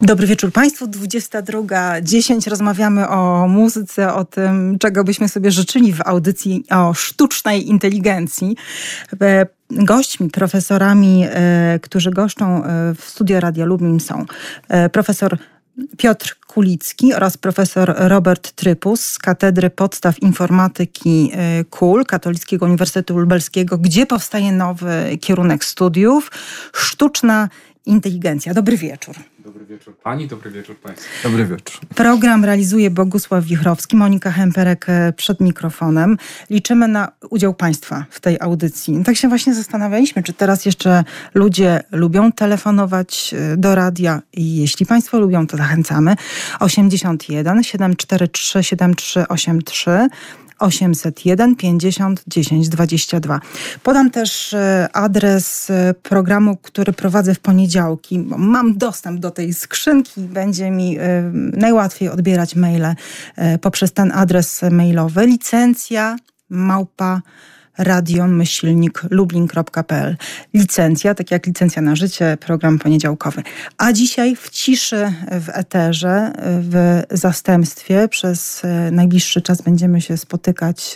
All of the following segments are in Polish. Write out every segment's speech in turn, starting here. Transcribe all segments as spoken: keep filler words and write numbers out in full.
Dobry wieczór Państwu. dwudziesta druga dziesięć. Rozmawiamy o muzyce, o tym, czego byśmy sobie życzyli w audycji o sztucznej inteligencji. Gośćmi, profesorami, którzy goszczą w Studio Radia Lublin są profesor Piotr Kulicki oraz profesor Robert Trypus z Katedry Podstaw Informatyki K U L, Katolickiego Uniwersytetu Lubelskiego, gdzie powstaje nowy kierunek studiów Sztuczna Inteligencja. Dobry wieczór. Dobry wieczór Pani, dobry wieczór Państwu. Dobry wieczór. Program realizuje Bogusław Wichrowski, Monika Hemperek przed mikrofonem. Liczymy na udział Państwa w tej audycji. Tak się właśnie zastanawialiśmy, czy teraz jeszcze ludzie lubią telefonować do radia i jeśli Państwo lubią, to zachęcamy. osiemdziesiąt jeden siedemset czterdzieści trzy siedemdziesiąt trzy osiemdziesiąt trzy osiemset jeden pięćdziesiąt dziesięć dwadzieścia dwa. Podam też adres programu, który prowadzę w poniedziałki. Mam dostęp do tej skrzynki. Będzie mi najłatwiej odbierać maile poprzez ten adres mailowy. Licencja małpa radio myślnik lublin kropka p l. Licencja, tak jak licencja na życie, program poniedziałkowy. A dzisiaj w ciszy w eterze, w zastępstwie przez najbliższy czas będziemy się spotykać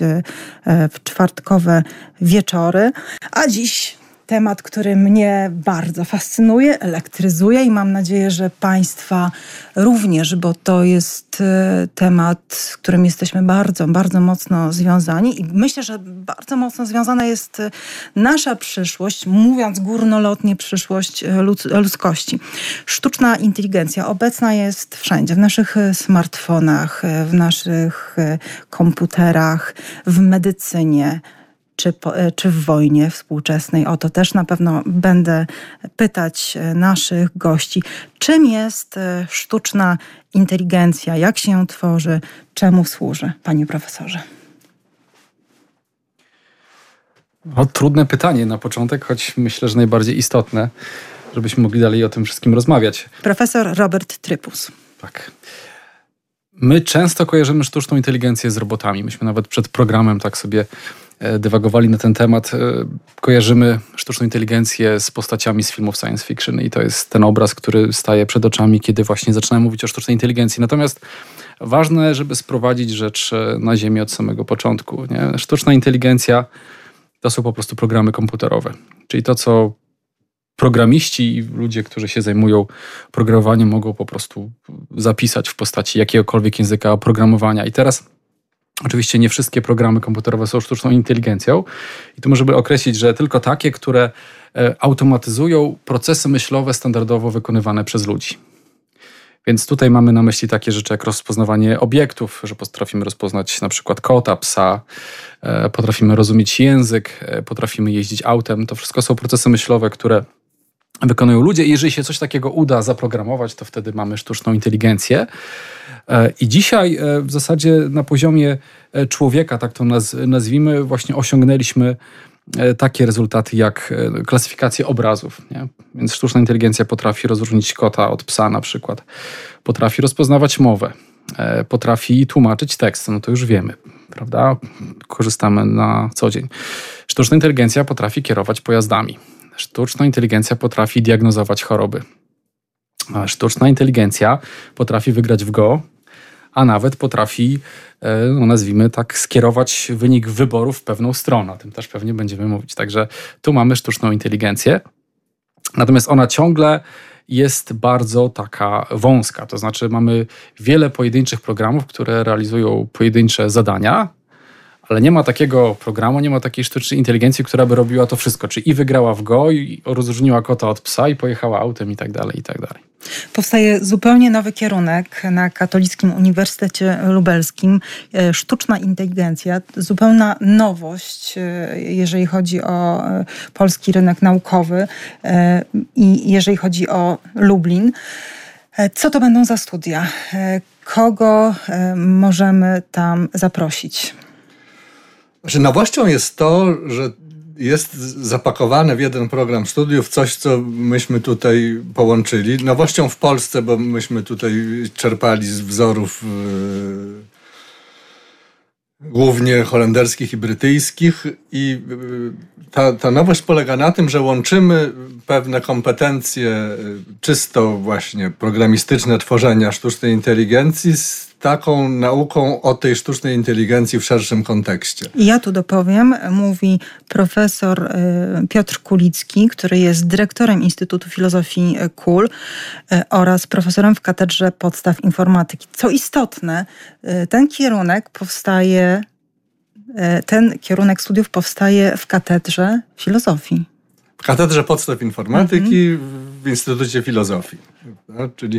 w czwartkowe wieczory. A dziś temat, który mnie bardzo fascynuje, elektryzuje i mam nadzieję, że Państwa również, bo to jest temat, z którym jesteśmy bardzo, bardzo mocno związani i myślę, że bardzo mocno związana jest nasza przyszłość, mówiąc górnolotnie przyszłość ludzkości. Sztuczna inteligencja obecna jest wszędzie, w naszych smartfonach, w naszych komputerach, w medycynie, Czy, po, czy w wojnie współczesnej. O to też na pewno będę pytać naszych gości. Czym jest sztuczna inteligencja? Jak się ją tworzy? Czemu służy? Panie profesorze. O, trudne pytanie na początek, choć myślę, że najbardziej istotne, żebyśmy mogli dalej o tym wszystkim rozmawiać. Profesor Robert Trypus. Tak. My często kojarzymy sztuczną inteligencję z robotami. Myśmy nawet przed programem tak sobie dywagowali na ten temat. Kojarzymy sztuczną inteligencję z postaciami z filmów science fiction i to jest ten obraz, który staje przed oczami, kiedy właśnie zaczynamy mówić o sztucznej inteligencji. Natomiast ważne, żeby sprowadzić rzecz na ziemię od samego początku. Nie? Sztuczna inteligencja to są po prostu programy komputerowe. Czyli to, co programiści i ludzie, którzy się zajmują programowaniem, mogą po prostu zapisać w postaci jakiegokolwiek języka oprogramowania. I teraz oczywiście nie wszystkie programy komputerowe są sztuczną inteligencją i tu możemy określić, że tylko takie, które automatyzują procesy myślowe standardowo wykonywane przez ludzi. Więc tutaj mamy na myśli takie rzeczy jak rozpoznawanie obiektów, że potrafimy rozpoznać na przykład kota, psa, potrafimy rozumieć język, potrafimy jeździć autem. To wszystko są procesy myślowe, które wykonują ludzie i jeżeli się coś takiego uda zaprogramować, to wtedy mamy sztuczną inteligencję. I dzisiaj w zasadzie na poziomie człowieka, tak to nazwijmy, właśnie osiągnęliśmy takie rezultaty jak klasyfikacja obrazów. Nie? Więc sztuczna inteligencja potrafi rozróżnić kota od psa na przykład. Potrafi rozpoznawać mowę. Potrafi tłumaczyć tekst. No to już wiemy, prawda? Korzystamy na co dzień. Sztuczna inteligencja potrafi kierować pojazdami. Sztuczna inteligencja potrafi diagnozować choroby. Sztuczna inteligencja potrafi wygrać w Go, a nawet potrafi, no nazwijmy tak, skierować wynik wyborów w pewną stronę. O tym też pewnie będziemy mówić. Także tu mamy sztuczną inteligencję. Natomiast ona ciągle jest bardzo taka wąska. To znaczy mamy wiele pojedynczych programów, które realizują pojedyncze zadania, ale nie ma takiego programu, nie ma takiej sztucznej inteligencji, która by robiła to wszystko. Czyli i wygrała w Go, i rozróżniła kota od psa, i pojechała autem, i tak dalej, i tak dalej. Powstaje zupełnie nowy kierunek na Katolickim Uniwersytecie Lubelskim. Sztuczna inteligencja, zupełna nowość, jeżeli chodzi o polski rynek naukowy i jeżeli chodzi o Lublin. Co to będą za studia? Kogo możemy tam zaprosić? Znaczy, nowością jest to, że jest zapakowane w jeden program studiów coś, co myśmy tutaj połączyli. Nowością w Polsce, bo myśmy tutaj czerpali z wzorów głównie holenderskich i brytyjskich. I ta, ta nowość polega na tym, że łączymy pewne kompetencje czysto właśnie programistyczne tworzenia sztucznej inteligencji z taką nauką o tej sztucznej inteligencji w szerszym kontekście. I ja tu dopowiem, mówi profesor Piotr Kulicki, który jest dyrektorem Instytutu Filozofii K U L oraz profesorem w Katedrze Podstaw Informatyki. Co istotne, ten kierunek powstaje, ten kierunek studiów powstaje w Katedrze Filozofii. W Katedrze Podstaw Informatyki mhm. w Instytucie Filozofii. No, czyli...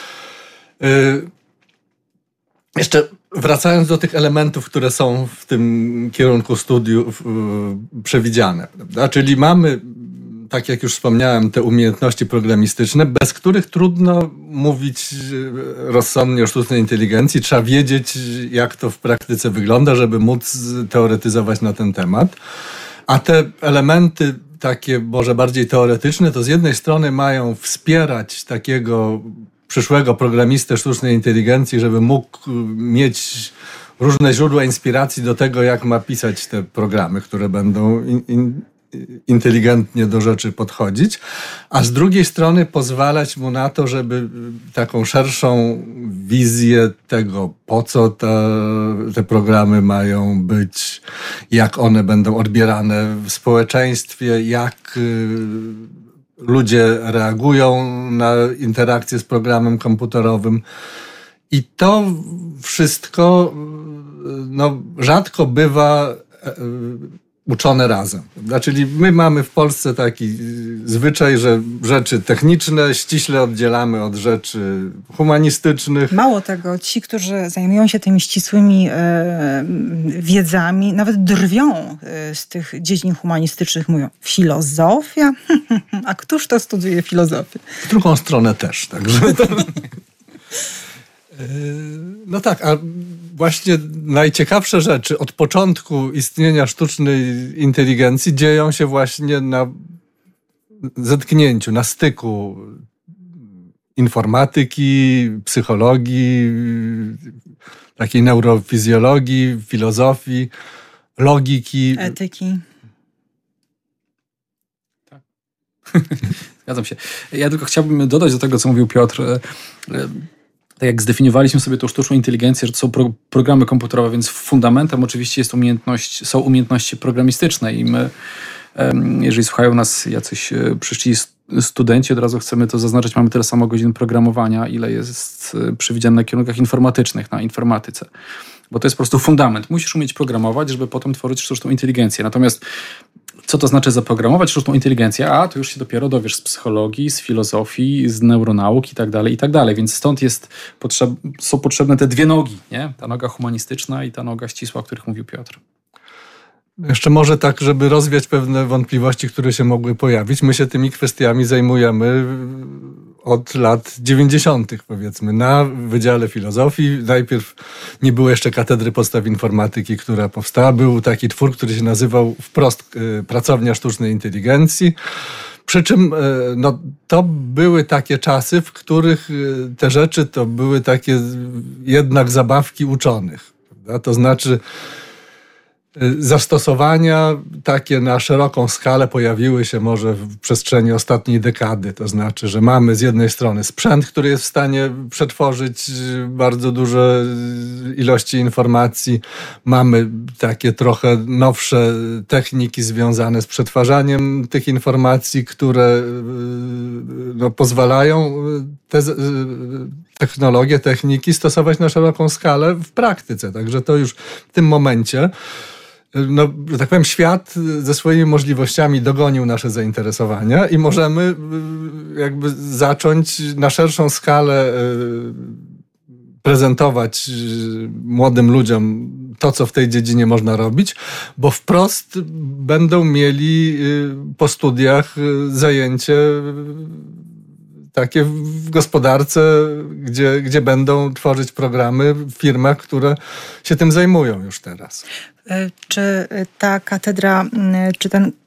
Y- Jeszcze wracając do tych elementów, które są w tym kierunku studiów yy, przewidziane, prawda? Czyli mamy, tak jak już wspomniałem, te umiejętności programistyczne, bez których trudno mówić rozsądnie o sztucznej inteligencji. Trzeba wiedzieć, jak to w praktyce wygląda, żeby móc teoretyzować na ten temat. A te elementy takie może bardziej teoretyczne, to z jednej strony mają wspierać takiego przyszłego programistę sztucznej inteligencji, żeby mógł mieć różne źródła inspiracji do tego, jak ma pisać te programy, które będą in, in, inteligentnie do rzeczy podchodzić, a z drugiej strony pozwalać mu na to, żeby taką szerszą wizję tego, po co te, te programy mają być, jak one będą odbierane w społeczeństwie, jak ludzie reagują na interakcje z programem komputerowym. I to wszystko no, rzadko bywa uczone razem. Czyli my mamy w Polsce taki zwyczaj, że rzeczy techniczne ściśle oddzielamy od rzeczy humanistycznych. Mało tego, ci, którzy zajmują się tymi ścisłymi e, wiedzami, nawet drwią z tych dziedzin humanistycznych, mówią filozofia? A któż to studiuje filozofię? W drugą stronę też. Także to... No tak, a właśnie najciekawsze rzeczy od początku istnienia sztucznej inteligencji dzieją się właśnie na zetknięciu, na styku informatyki, psychologii, takiej neurofizjologii, filozofii, logiki. Etyki. Tak. Zgadzam się. Ja tylko chciałbym dodać do tego, co mówił Piotr. Tak jak zdefiniowaliśmy sobie tą sztuczną inteligencję, że to są pro, programy komputerowe, więc fundamentem oczywiście jest umiejętność, są umiejętności programistyczne i my, jeżeli słuchają nas jacyś przyszli studenci, od razu chcemy to zaznaczyć, mamy tyle samo godzin programowania, ile jest przewidziane na kierunkach informatycznych, na informatyce. Bo to jest po prostu fundament. Musisz umieć programować, żeby potem tworzyć sztuczną inteligencję. Natomiast co to znaczy zaprogramować sztuczną inteligencję? A, to już się dopiero dowiesz z psychologii, z filozofii, z neuronauk i tak dalej, i tak dalej. Więc stąd jest potrzeb, są potrzebne te dwie nogi, nie? Ta noga humanistyczna i ta noga ścisła, o których mówił Piotr. Jeszcze może tak, żeby rozwiać pewne wątpliwości, które się mogły pojawić. My się tymi kwestiami zajmujemy od lat dziewięćdziesiątych powiedzmy na Wydziale Filozofii. Najpierw nie było jeszcze Katedry Podstaw Informatyki, która powstała. Był taki twór, który się nazywał wprost Pracownia Sztucznej Inteligencji. Przy czym no, to były takie czasy, w których te rzeczy to były takie jednak zabawki uczonych. Prawda? To znaczy zastosowania takie na szeroką skalę pojawiły się może w przestrzeni ostatniej dekady. To znaczy, że mamy z jednej strony sprzęt, który jest w stanie przetworzyć bardzo duże ilości informacji. Mamy takie trochę nowsze techniki związane z przetwarzaniem tych informacji, które no, pozwalają te technologie, techniki stosować na szeroką skalę w praktyce. Także to już w tym momencie no, że tak powiem, świat ze swoimi możliwościami dogonił nasze zainteresowania i możemy jakby zacząć na szerszą skalę prezentować młodym ludziom to, co w tej dziedzinie można robić, bo wprost będą mieli po studiach zajęcie takie w gospodarce, gdzie, gdzie będą tworzyć programy w firmach, które się tym zajmują już teraz. Czy ta katedra, czy ten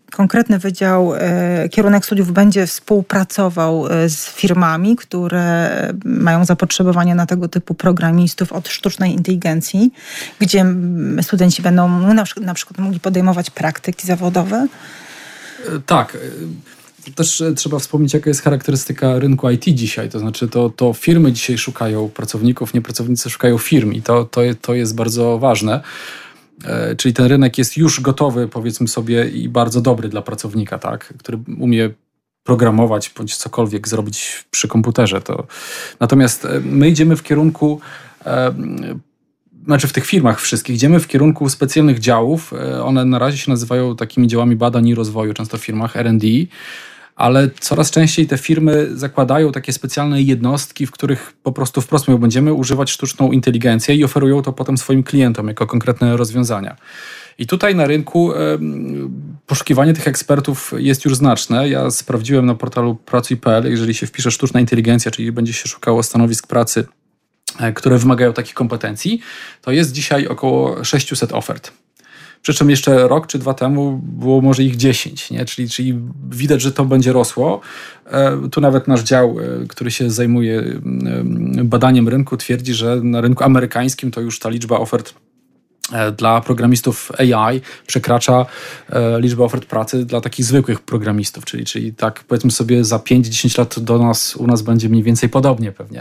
konkretny wydział, kierunek studiów będzie współpracował z firmami, które mają zapotrzebowanie na tego typu programistów od sztucznej inteligencji, gdzie studenci będą na przykład, na przykład mogli podejmować praktyki zawodowe? Tak. Też trzeba wspomnieć, jaka jest charakterystyka rynku I T dzisiaj. To znaczy, to, to firmy dzisiaj szukają pracowników, nie pracownicy szukają firm i to, to, to jest bardzo ważne. E, czyli ten rynek jest już gotowy, powiedzmy sobie, i bardzo dobry dla pracownika, tak, który umie programować bądź cokolwiek zrobić przy komputerze. To... Natomiast my idziemy w kierunku, e, znaczy w tych firmach wszystkich, idziemy w kierunku specjalnych działów. E, one na razie się nazywają takimi działami badań i rozwoju, często w firmach R and D. Ale coraz częściej te firmy zakładają takie specjalne jednostki, w których po prostu wprost mówią, będziemy używać sztuczną inteligencję i oferują to potem swoim klientom jako konkretne rozwiązania. I tutaj na rynku e, poszukiwanie tych ekspertów jest już znaczne. Ja sprawdziłem na portalu pracuj kropka p l, jeżeli się wpisze sztuczna inteligencja, czyli będzie się szukało stanowisk pracy, e, które wymagają takich kompetencji, to jest dzisiaj około sześćset ofert. Przy czym jeszcze rok czy dwa temu było może ich dziesięć, nie? Czyli, czyli widać, że to będzie rosło. E, tu nawet nasz dział, e, który się zajmuje e, badaniem rynku, twierdzi, że na rynku amerykańskim to już ta liczba ofert e, dla programistów A I przekracza e, liczbę ofert pracy dla takich zwykłych programistów. Czyli, czyli tak powiedzmy sobie za pięć do dziesięciu lat do nas, u nas będzie mniej więcej podobnie pewnie.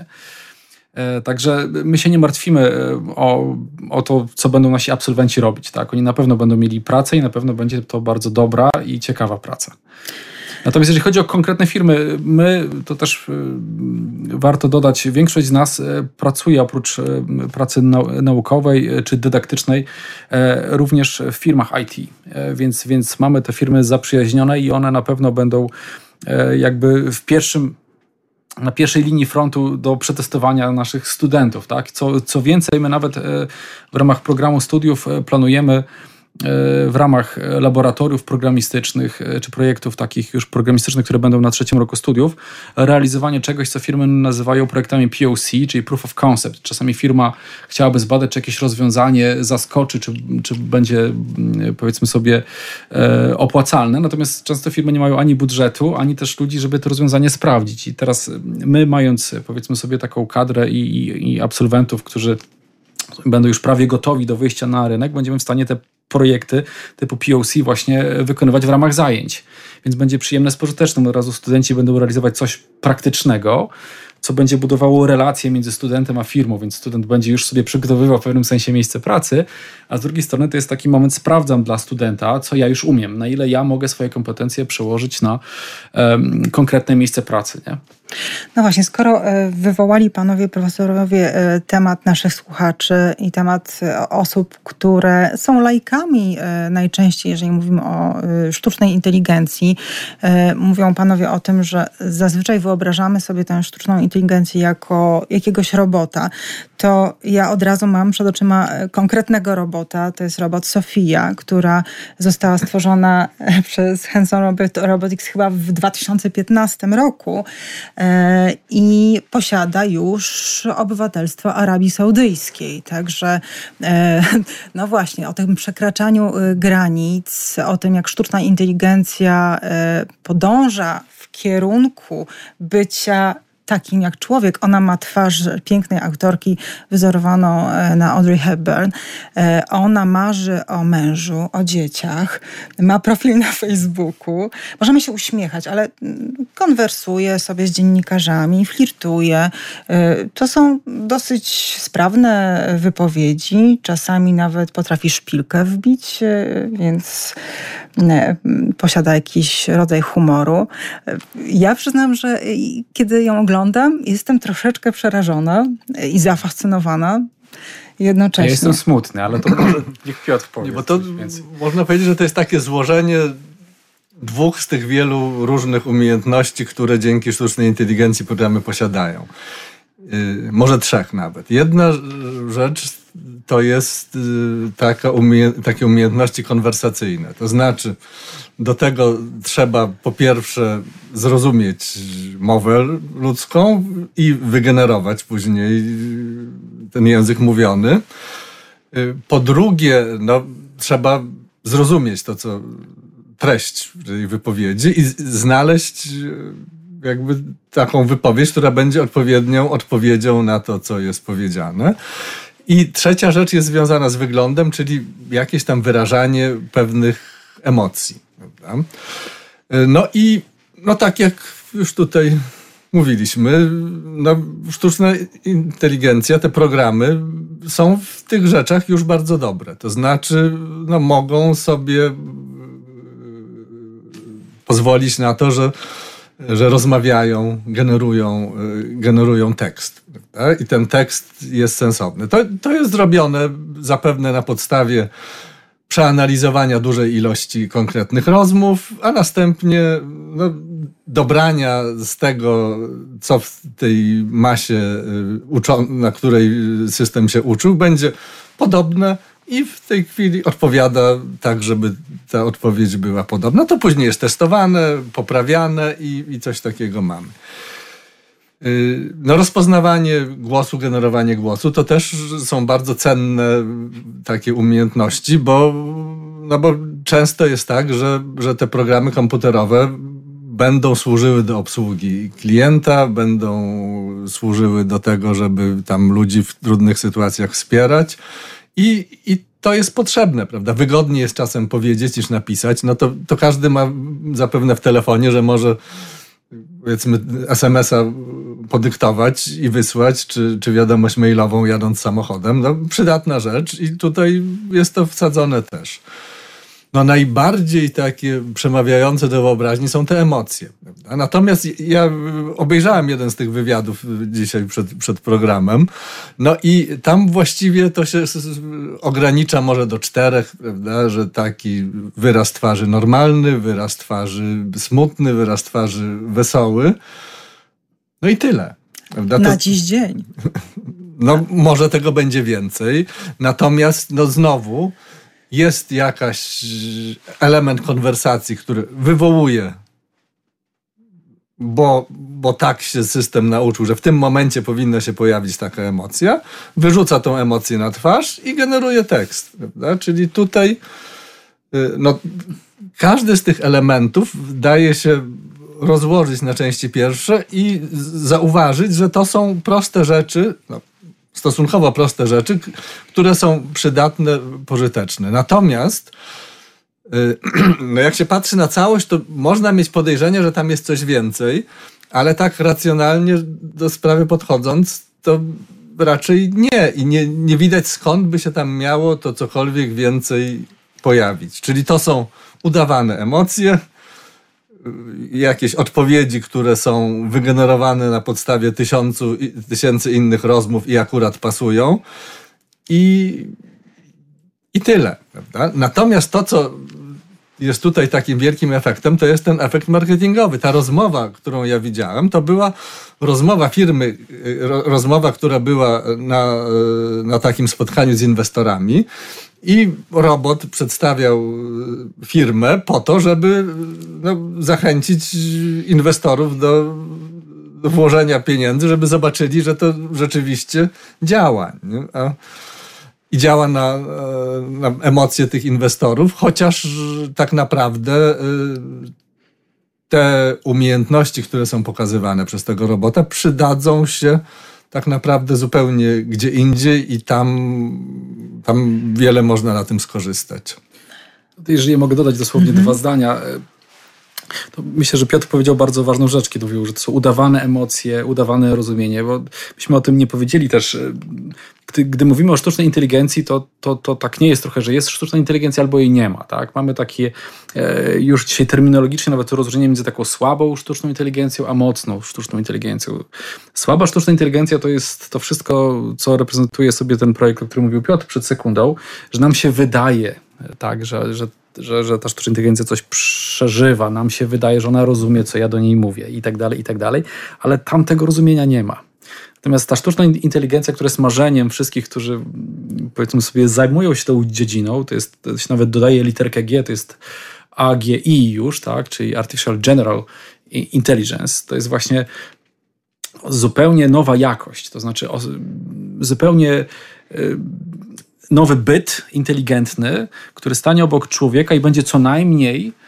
Także my się nie martwimy o, o to, co będą nasi absolwenci robić. Tak? Oni na pewno będą mieli pracę i na pewno będzie to bardzo dobra i ciekawa praca. Natomiast jeżeli chodzi o konkretne firmy, my, to też warto dodać, większość z nas pracuje oprócz pracy naukowej czy dydaktycznej również w firmach I T. Więc, więc mamy te firmy zaprzyjaźnione i one na pewno będą jakby w pierwszym na pierwszej linii frontu do przetestowania naszych studentów. Tak? Co, co więcej, my nawet w ramach programu studiów planujemy w ramach laboratoriów programistycznych czy projektów takich już programistycznych, które będą na trzecim roku studiów, realizowanie czegoś, co firmy nazywają projektami P O C, czyli Proof of Concept. Czasami firma chciałaby zbadać, czy jakieś rozwiązanie zaskoczy, czy, czy będzie, powiedzmy sobie, opłacalne. Natomiast często firmy nie mają ani budżetu, ani też ludzi, żeby to rozwiązanie sprawdzić. I teraz my, mając, powiedzmy sobie, taką kadrę i, i, i absolwentów, którzy będą już prawie gotowi do wyjścia na rynek, będziemy w stanie te projekty typu P O C właśnie wykonywać w ramach zajęć. Więc będzie przyjemne z pożytecznym. Od razu studenci będą realizować coś praktycznego, co będzie budowało relacje między studentem a firmą, więc student będzie już sobie przygotowywał w pewnym sensie miejsce pracy, a z drugiej strony to jest taki moment, sprawdzam dla studenta, co ja już umiem, na ile ja mogę swoje kompetencje przełożyć na um, konkretne miejsce pracy. Nie? No właśnie, skoro wywołali panowie profesorowie temat naszych słuchaczy i temat osób, które są laikami najczęściej, jeżeli mówimy o sztucznej inteligencji, mówią panowie o tym, że zazwyczaj wyobrażamy sobie tę sztuczną inteligencję jako jakiegoś robota, to ja od razu mam przed oczyma konkretnego robota, to jest robot Sofia, która została stworzona przez Hanson Robotics chyba w dwa tysiące piętnastym roku i posiada już obywatelstwo Arabii Saudyjskiej. Także no właśnie, o tym przekraczaniu granic, o tym, jak sztuczna inteligencja podąża w kierunku bycia takim jak człowiek. Ona ma twarz pięknej aktorki wyzorowaną na Audrey Hepburn. Ona marzy o mężu, o dzieciach. Ma profil na Facebooku. Możemy się uśmiechać, ale konwersuje sobie z dziennikarzami, flirtuje. To są dosyć sprawne wypowiedzi. Czasami nawet potrafi szpilkę wbić, więc posiada jakiś rodzaj humoru. Ja przyznam, że kiedy ją oglądam, jestem troszeczkę przerażona i zafascynowana jednocześnie. Ja jestem smutny, ale to może niech Piotr powie. Nie, bo to można powiedzieć, że to jest takie złożenie dwóch z tych wielu różnych umiejętności, które dzięki sztucznej inteligencji programy posiadają. Yy, może trzech nawet. Jedna rzecz to jest taka umie- takie umiejętności konwersacyjne. To znaczy, do tego trzeba po pierwsze zrozumieć mowę ludzką i wygenerować później ten język mówiony. Po drugie, no, trzeba zrozumieć to, co treść tej wypowiedzi i znaleźć jakby taką wypowiedź, która będzie odpowiednią odpowiedzią na to, co jest powiedziane. I trzecia rzecz jest związana z wyglądem, czyli jakieś tam wyrażanie pewnych emocji. Prawda? No i no tak jak już tutaj mówiliśmy, no, sztuczna inteligencja, te programy są w tych rzeczach już bardzo dobre. To znaczy, no, mogą sobie pozwolić na to, że, że rozmawiają, generują, generują tekst. Prawda? I ten tekst jest sensowny. To, to jest zrobione zapewne na podstawie przeanalizowania dużej ilości konkretnych rozmów, a następnie no, dobrania z tego, co w tej masie, na której system się uczył, będzie podobne i w tej chwili odpowiada tak, żeby ta odpowiedź była podobna. To później jest testowane, poprawiane i, i coś takiego mamy. No, rozpoznawanie głosu, generowanie głosu to też są bardzo cenne takie umiejętności, bo, no bo często jest tak, że, że te programy komputerowe będą służyły do obsługi klienta, będą służyły do tego, żeby tam ludzi w trudnych sytuacjach wspierać i, i to jest potrzebne, prawda? Wygodniej jest czasem powiedzieć niż napisać. No to, to każdy ma zapewne w telefonie, że może powiedzmy es em es a podyktować i wysłać, czy, czy wiadomość mailową jadąc samochodem. No, przydatna rzecz i tutaj jest to wsadzone też. No, najbardziej takie przemawiające do wyobraźni są te emocje. Prawda? Natomiast ja obejrzałem jeden z tych wywiadów dzisiaj przed, przed programem, no i tam właściwie to się ogranicza może do czterech, prawda? Że taki wyraz twarzy normalny, wyraz twarzy smutny, wyraz twarzy wesoły. No i tyle. Prawda? Na to, dziś dzień. No może tego będzie więcej. Natomiast no znowu jest jakaś element konwersacji, który wywołuje, bo, bo tak się system nauczył, że w tym momencie powinna się pojawić taka emocja, wyrzuca tą emocję na twarz i generuje tekst. Prawda? Czyli tutaj no, każdy z tych elementów daje się rozłożyć na części pierwsze i zauważyć, że to są proste rzeczy, no, stosunkowo proste rzeczy, które są przydatne, pożyteczne. Natomiast no jak się patrzy na całość, to można mieć podejrzenie, że tam jest coś więcej, ale tak racjonalnie do sprawy podchodząc, to raczej nie. I nie, nie widać, skąd by się tam miało to cokolwiek więcej pojawić. Czyli to są udawane emocje, jakieś odpowiedzi, które są wygenerowane na podstawie tysiącu, tysięcy innych rozmów i akurat pasują. I, i tyle. Prawda? Natomiast to, co jest tutaj takim wielkim efektem, to jest ten efekt marketingowy. Ta rozmowa, którą ja widziałem, to była rozmowa firmy, rozmowa, która była na, na takim spotkaniu z inwestorami. I robot przedstawiał firmę po to, żeby no, zachęcić inwestorów do, do włożenia pieniędzy, żeby zobaczyli, że to rzeczywiście działa. Nie? A, I działa na, na emocje tych inwestorów, chociaż tak naprawdę te umiejętności, które są pokazywane przez tego robota, przydadzą się tak naprawdę zupełnie gdzie indziej i tam, tam wiele można na tym skorzystać. Jeżeli mogę dodać dosłownie mhm. dwa zdania, to myślę, że Piotr powiedział bardzo ważną rzecz, kiedy mówił, że to są udawane emocje, udawane rozumienie, bo myśmy o tym nie powiedzieli też. Gdy, gdy mówimy o sztucznej inteligencji, to, to, to tak nie jest trochę, że jest sztuczna inteligencja albo jej nie ma. Tak? Mamy takie e, już dzisiaj terminologicznie nawet rozróżnienie między taką słabą sztuczną inteligencją, a mocną sztuczną inteligencją. Słaba sztuczna inteligencja to jest to wszystko, co reprezentuje sobie ten projekt, o którym mówił Piotr przed sekundą, że nam się wydaje, tak, że, że Że, że ta sztuczna inteligencja coś przeżywa, nam się wydaje, że ona rozumie, co ja do niej mówię i tak dalej, i tak dalej, ale tam tego rozumienia nie ma. Natomiast ta sztuczna inteligencja, która jest marzeniem wszystkich, którzy powiedzmy sobie zajmują się tą dziedziną, to jest, to się nawet dodaje literkę G, to jest A G I już, tak, czyli Artificial General Intelligence, to jest właśnie zupełnie nowa jakość, to znaczy o, zupełnie y, nowy byt inteligentny, który stanie obok człowieka i będzie co najmniej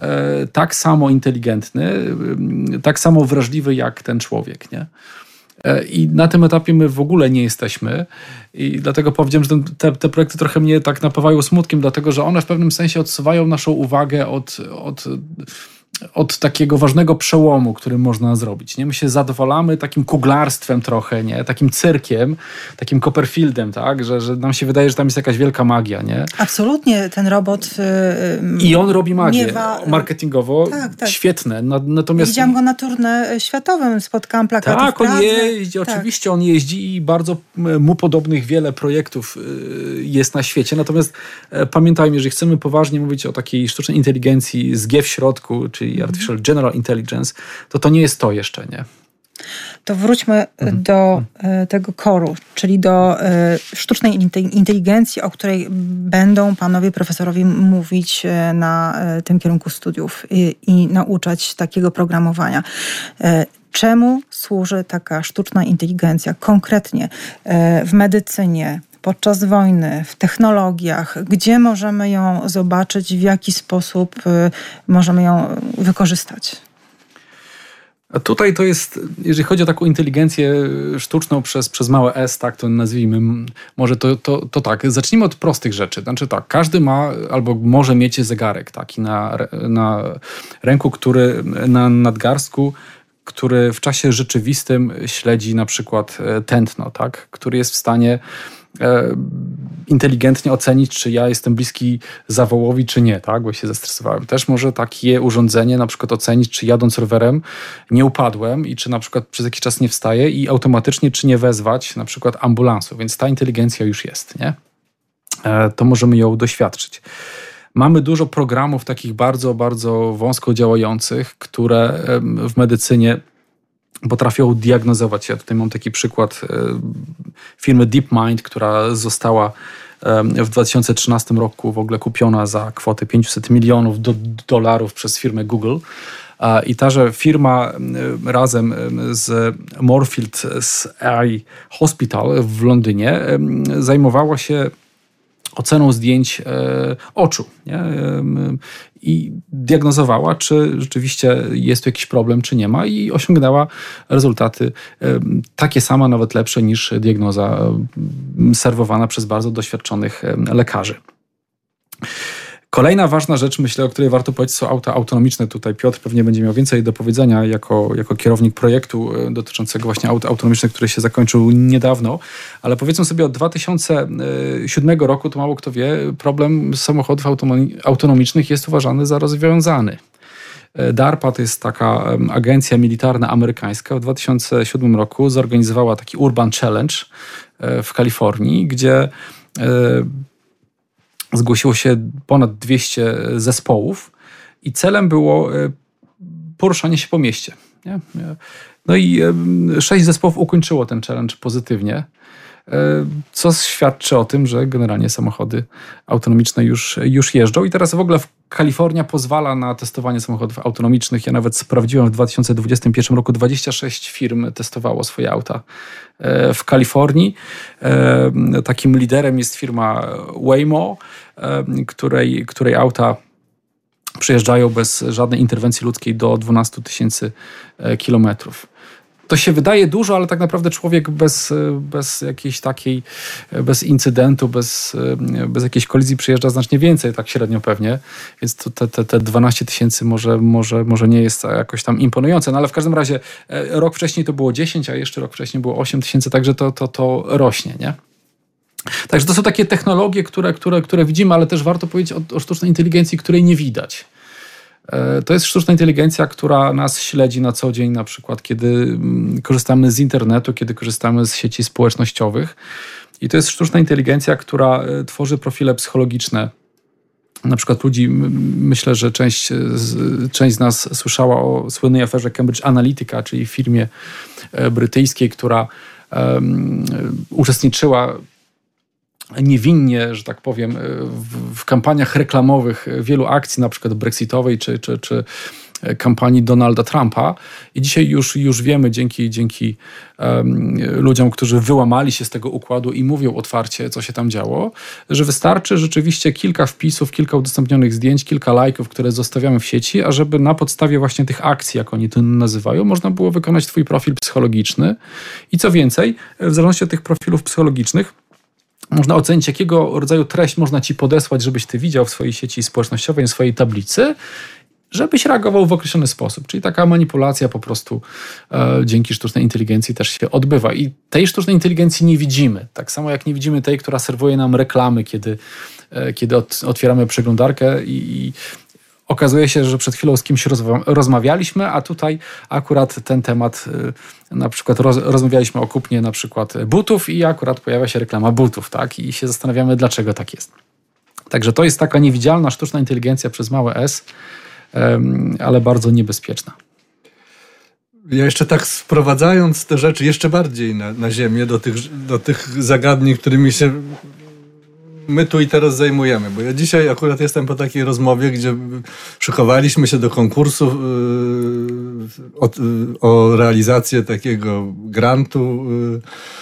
tak samo inteligentny, tak samo wrażliwy jak ten człowiek, nie? I na tym etapie my w ogóle nie jesteśmy i dlatego powiedziałem, że ten, te, te projekty trochę mnie tak napawają smutkiem, dlatego że one w pewnym sensie odsuwają naszą uwagę od, od, od takiego ważnego przełomu, który można zrobić. Nie? My się zadowalamy takim kuglarstwem trochę, nie? Takim cyrkiem, takim Copperfieldem, tak? Że, że nam się wydaje, że tam jest jakaś wielka magia. Nie? Absolutnie, ten robot yy, I on robi magię miewa... marketingowo, tak, tak. świetne. Natomiast... Widziałam go na turnę światowym, spotkałam plakaty Tak, w Pradze. on jeździ, tak. oczywiście on jeździ i bardzo mu podobnych wiele projektów jest na świecie. Natomiast pamiętajmy, jeżeli chcemy poważnie mówić o takiej sztucznej inteligencji z G w środku, czyli Artificial General Intelligence, to to nie jest to jeszcze, nie? To wróćmy mhm. do tego koru, czyli do sztucznej inteligencji, o której będą panowie profesorowie mówić na tym kierunku studiów i, i nauczać takiego programowania. Czemu służy taka sztuczna inteligencja konkretnie w medycynie, podczas wojny, w technologiach? Gdzie możemy ją zobaczyć, w jaki sposób możemy ją wykorzystać? A tutaj to jest, jeżeli chodzi o taką inteligencję sztuczną przez, przez małe S, tak to nazwijmy, może to, to, to tak, zacznijmy od prostych rzeczy. Znaczy tak, każdy ma albo może mieć zegarek taki na, na ręku, który na nadgarstku, który w czasie rzeczywistym śledzi na przykład tętno, tak, który jest w stanie inteligentnie ocenić, czy ja jestem bliski zawołowi, czy nie, tak, bo się zestresowałem. Też może takie urządzenie na przykład ocenić, czy jadąc rowerem nie upadłem i czy na przykład przez jakiś czas nie wstaję i automatycznie, czy nie wezwać na przykład ambulansu. Więc ta inteligencja już jest, nie? To możemy ją doświadczyć. Mamy dużo programów takich bardzo, bardzo wąsko działających, które w medycynie potrafią diagnozować. Ja tutaj mam taki przykład firmy DeepMind, która została w dwa tysiące trzynastym roku w ogóle kupiona za kwotę pięćset milionów do, dolarów przez firmę Google. I taże firma razem z Moorfield Eye Hospital w Londynie zajmowała się oceną zdjęć e, oczu, nie? E, i diagnozowała, czy rzeczywiście jest tu jakiś problem, czy nie ma, i osiągnęła rezultaty e, takie same, nawet lepsze niż diagnoza e, serwowana przez bardzo doświadczonych e, lekarzy. Kolejna ważna rzecz, myślę, o której warto powiedzieć, są auta autonomiczne. Tutaj Piotr pewnie będzie miał więcej do powiedzenia jako, jako kierownik projektu dotyczącego właśnie aut autonomicznych, który się zakończył niedawno. Ale powiedzmy sobie, od dwa tysiące siódmego roku, to mało kto wie, problem samochodów autonomicznych jest uważany za rozwiązany. DARPA to jest taka agencja militarna amerykańska. W dwa tysiące siódmym roku zorganizowała taki Urban Challenge w Kalifornii, gdzie zgłosiło się ponad dwieście zespołów i celem było poruszanie się po mieście. Nie? No i sześć zespołów ukończyło ten challenge pozytywnie, co świadczy o tym, że generalnie samochody autonomiczne już, już jeżdżą. I teraz w ogóle Kalifornia pozwala na testowanie samochodów autonomicznych. Ja nawet sprawdziłem, w dwa tysiące dwudziestym pierwszym roku dwadzieścia sześć firm testowało swoje auta w Kalifornii. Takim liderem jest firma Waymo, której, której auta przejeżdżają bez żadnej interwencji ludzkiej do dwanaście tysięcy kilometrów. To się wydaje dużo, ale tak naprawdę człowiek bez, bez jakiejś takiej, bez incydentu, bez, bez jakiejś kolizji przyjeżdża znacznie więcej, tak średnio pewnie. Więc to te, te, te dwanaście tysięcy może, może, może nie jest jakoś tam imponujące. No ale w każdym razie rok wcześniej to było dziesięć, a jeszcze rok wcześniej było osiem tysięcy, także to, to, to rośnie, nie? Także to są takie technologie, które, które, które widzimy, ale też warto powiedzieć o, o sztucznej inteligencji, której nie widać. To jest sztuczna inteligencja, która nas śledzi na co dzień, na przykład kiedy korzystamy z internetu, kiedy korzystamy z sieci społecznościowych. I to jest sztuczna inteligencja, która tworzy profile psychologiczne. Na przykład ludzi, myślę, że część, część z nas słyszała o słynnej aferze Cambridge Analytica, czyli firmie brytyjskiej, która um, uczestniczyła niewinnie, że tak powiem, w, w kampaniach reklamowych wielu akcji, na przykład brexitowej czy, czy, czy kampanii Donalda Trumpa i dzisiaj już, już wiemy dzięki, dzięki um, ludziom, którzy wyłamali się z tego układu i mówią otwarcie, co się tam działo, że wystarczy rzeczywiście kilka wpisów, kilka udostępnionych zdjęć, kilka lajków, które zostawiamy w sieci, a żeby na podstawie właśnie tych akcji, jak oni to nazywają, można było wykonać twój profil psychologiczny i co więcej, w zależności od tych profilów psychologicznych można ocenić, jakiego rodzaju treść można ci podesłać, żebyś ty widział w swojej sieci społecznościowej, w swojej tablicy, żebyś reagował w określony sposób. Czyli taka manipulacja po prostu e, dzięki sztucznej inteligencji też się odbywa. I tej sztucznej inteligencji nie widzimy. Tak samo jak nie widzimy tej, która serwuje nam reklamy, kiedy, e, kiedy od, otwieramy przeglądarkę i, i okazuje się, że przed chwilą z kimś rozma- rozmawialiśmy, a tutaj akurat ten temat, e, na przykład roz, rozmawialiśmy o kupnie na przykład butów i akurat pojawia się reklama butów, tak? I się zastanawiamy, dlaczego tak jest. Także to jest taka niewidzialna sztuczna inteligencja przez małe S, ale bardzo niebezpieczna. Ja jeszcze tak sprowadzając te rzeczy jeszcze bardziej na, na ziemię, do tych, do tych zagadnień, którymi się my tu i teraz zajmujemy. Bo ja dzisiaj akurat jestem po takiej rozmowie, gdzie szykowaliśmy się do konkursu yy, o, yy, o realizację takiego grantu yy,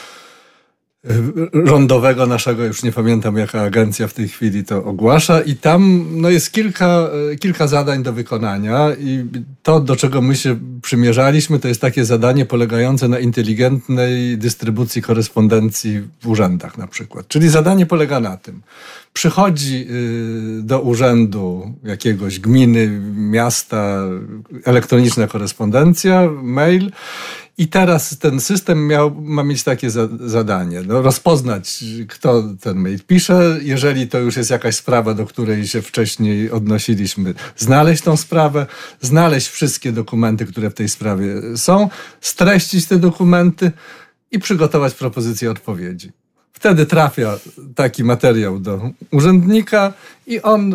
rządowego naszego, już nie pamiętam jaka agencja w tej chwili to ogłasza i tam no, jest kilka, kilka zadań do wykonania i to, do czego my się przymierzaliśmy, to jest takie zadanie polegające na inteligentnej dystrybucji korespondencji w urzędach na przykład. Czyli zadanie polega na tym, przychodzi do urzędu jakiegoś gminy, miasta elektroniczna korespondencja, mail. I teraz ten system miał, ma mieć takie za, zadanie, no, rozpoznać, kto ten mail pisze. Jeżeli to już jest jakaś sprawa, do której się wcześniej odnosiliśmy, znaleźć tą sprawę, znaleźć wszystkie dokumenty, które w tej sprawie są, streścić te dokumenty i przygotować propozycję odpowiedzi. Wtedy trafia taki materiał do urzędnika i on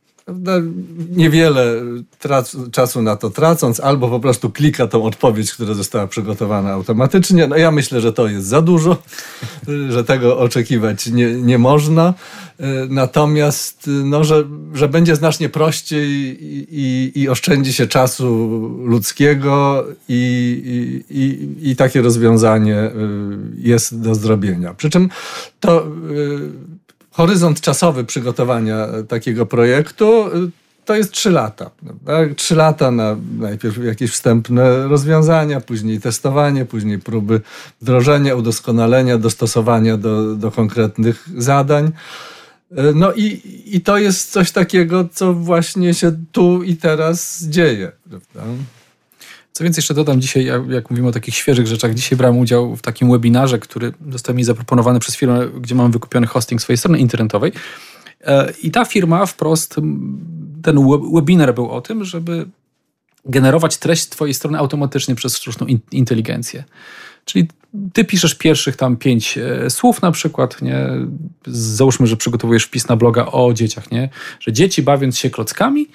niewiele trac- czasu na to tracąc, albo po prostu klika tą odpowiedź, która została przygotowana automatycznie. No ja myślę, że to jest za dużo, że tego oczekiwać nie, nie można. Natomiast no, że, że będzie znacznie prościej i, i, i oszczędzi się czasu ludzkiego i, i, i takie rozwiązanie jest do zrobienia. Przy czym to horyzont czasowy przygotowania takiego projektu to jest trzy lata. Tak? Trzy lata na najpierw jakieś wstępne rozwiązania, później testowanie, później próby wdrożenia, udoskonalenia, dostosowania do, do konkretnych zadań. No i, i to jest coś takiego, co właśnie się tu i teraz dzieje. Prawda? Co więcej, jeszcze dodam dzisiaj, jak, jak mówimy o takich świeżych rzeczach, dzisiaj brałem udział w takim webinarze, który został mi zaproponowany przez firmę, gdzie mam wykupiony hosting swojej strony internetowej. I ta firma wprost, ten webinar był o tym, żeby generować treść twojej strony automatycznie przez sztuczną inteligencję. Czyli ty piszesz pierwszych tam pięć e, słów na przykład, nie? Załóżmy, że przygotowujesz wpis na bloga o dzieciach, nie? Że dzieci bawiąc się klockami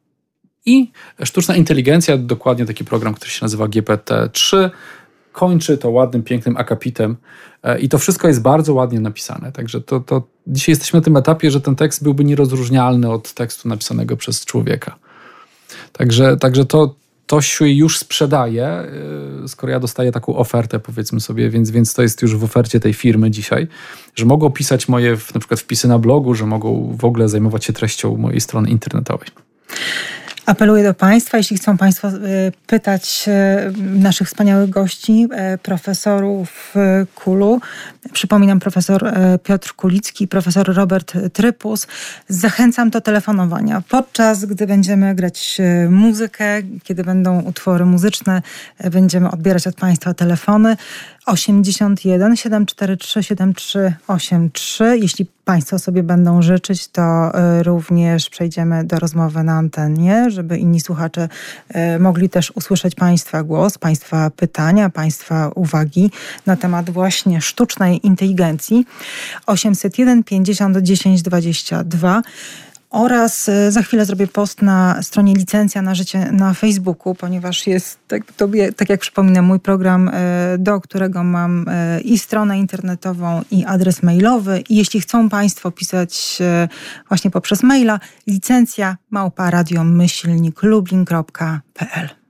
i sztuczna inteligencja, dokładnie taki program, który się nazywa G P T trzy, kończy to ładnym, pięknym akapitem e, i to wszystko jest bardzo ładnie napisane. Także to, to dzisiaj jesteśmy na tym etapie, że ten tekst byłby nierozróżnialny od tekstu napisanego przez człowieka. Także, także to To się już sprzedaje, skoro ja dostaję taką ofertę, powiedzmy sobie, więc, więc to jest już w ofercie tej firmy dzisiaj, że mogą pisać moje na przykład wpisy na blogu, że mogą w ogóle zajmować się treścią mojej strony internetowej. Apeluję do Państwa, jeśli chcą Państwo pytać naszych wspaniałych gości, profesorów KUL-u, przypominam profesor Piotr Kulicki, profesor Robert Trypus, zachęcam do telefonowania. Podczas gdy będziemy grać muzykę, kiedy będą utwory muzyczne, będziemy odbierać od Państwa telefony. osiemdziesiąt jeden siedemset czterdzieści trzy siedemdziesiąt trzy osiemdziesiąt trzy. Jeśli Państwo sobie będą życzyć, to również przejdziemy do rozmowy na antenie, żeby inni słuchacze mogli też usłyszeć Państwa głos, Państwa pytania, Państwa uwagi na temat właśnie sztucznej inteligencji. osiemset jeden pięćdziesiąt dziesięć dwadzieścia dwa. Oraz za chwilę zrobię post na stronie Licencja na Życie na Facebooku, ponieważ jest, tak, tobie, tak jak przypominam, mój program, do którego mam i stronę internetową, i adres mailowy. I jeśli chcą Państwo pisać właśnie poprzez maila, licencja małpa radiomyślnik lublin kropka p l.